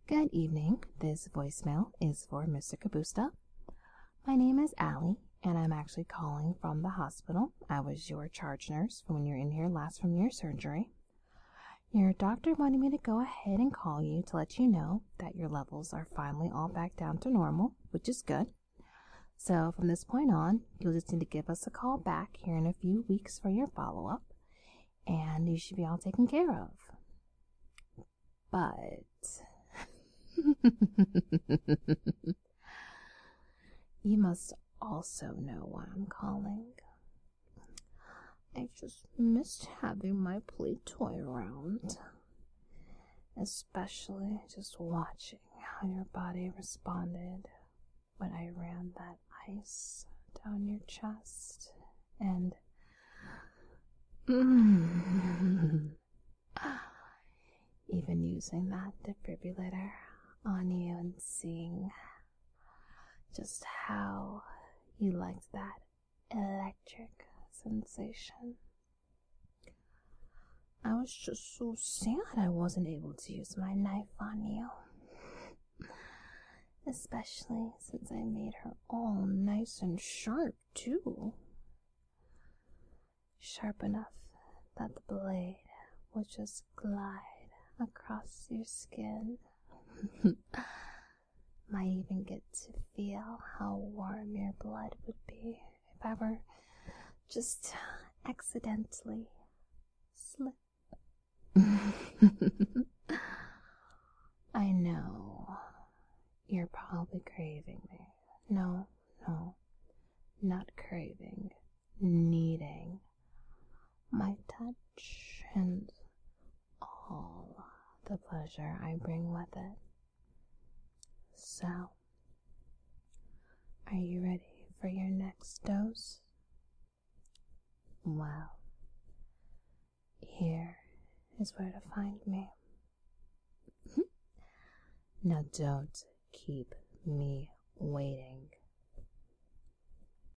Good evening. This voicemail is for Mr. Kabusta. My name is Allie, and I'm actually calling from the hospital. I was your charge nurse from when you were in here last from your surgery. Your doctor wanted me to go ahead and call you to let you know that your levels are finally all back down to normal, which is good. So from this point on, you'll just need to give us a call back here in a few weeks for your follow-up, and you should be all taken care of. But you must also know why I'm calling. I just missed having my play toy around. Especially just watching how your body responded when I ran that ice down your chest and even using that defibrillator on you and seeing just how you liked that electric sensation. I was just so sad I wasn't able to use my knife on you. Especially since I made her all nice and sharp, too. Sharp enough that the blade would just glide across your skin. Might even get to feel how warm your blood would be if I were just accidentally slip. I know you're probably craving me. No, not craving, needing my touch and all the pleasure I bring with it. So, are you ready for your next dose? Well, here is where to find me. Now don't keep me waiting.